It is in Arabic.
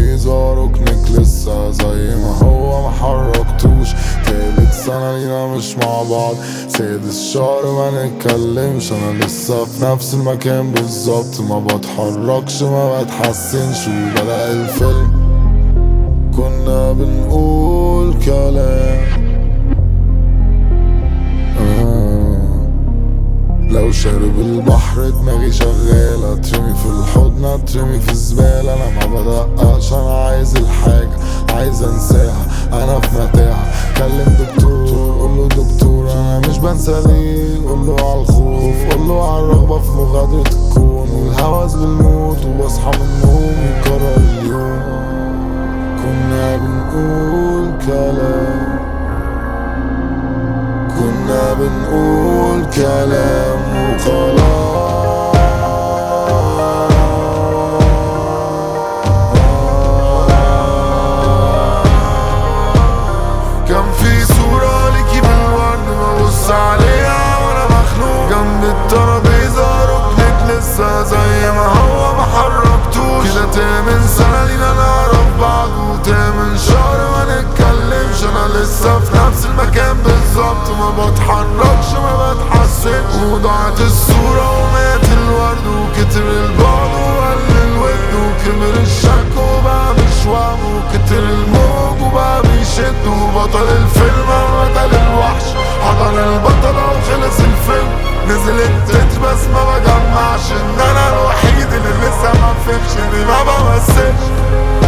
الترابيزة ركنك لسه زي ما هو محركتوش. تالت سنة لينا مش مع بعض، سادس شهر ما نتكلمش. انا لسه في نفس المكان بالظبط، ما بتحركش ما بتحسنش. وبدأ الفيلم كنا بنقول كلام لو شارب البحر دماغي شغالة، اترمي في الحضن اترمي في الزبالة. انا ما بدققش، انا عايز الحاجة عايز انساها، انا في متاهة. كلم دكتور قوله دكتور انا مش بنسى ليه، قوله عالخوف قوله عالرغبة في مغادرة الكون والهوس بالموت. وبصحى من النوم يكرر اليوم كنا بنقول كلام، كنا بنقول كلام وخلاص. كان في صورة ليكي بالورد ببص عليها وانا مخنوق جنب الترابيزة، ركنك لسه زي ما هو محركتوش. كده تامن سنة لينا نعرف بعض وتامن شهر ما نتكلمش. انا لسه في نفس المكان بالظبط، ما بتحركش ما بتحسنش. وضاعت الصورة ومات الورد وكتر البعد وقل الود وكبر الشك وبقى مش وهم وكتر الموج وبقى بيشد. وبطل الفيلم بدل الوحش حضن البطلة وخلص الفيلم. نزل التتر بس ما بجمعش ان انا الوحيد اللي لسه ما فهمش اني ما بمثلش.